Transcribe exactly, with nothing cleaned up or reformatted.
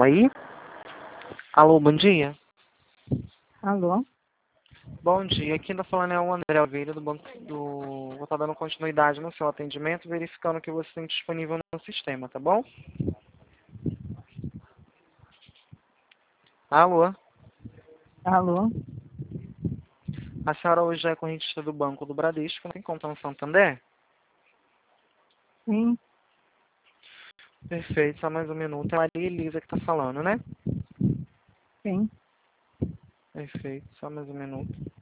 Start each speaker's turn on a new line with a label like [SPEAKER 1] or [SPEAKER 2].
[SPEAKER 1] aí? Alô, bom dia.
[SPEAKER 2] Alô?
[SPEAKER 1] Bom dia, aqui ainda falando é o André Alveira do banco do... Vou estar dando continuidade no seu atendimento, verificando o que você tem disponível no sistema, tá bom? Alô?
[SPEAKER 2] Alô?
[SPEAKER 1] A senhora hoje é correntista do Banco do Bradesco, tem conta no Santander?
[SPEAKER 2] Sim,
[SPEAKER 1] Perfeito, só mais um minuto. É a Maria Elisa que está falando, né?
[SPEAKER 2] sim.
[SPEAKER 1] Perfeito, só mais um minuto.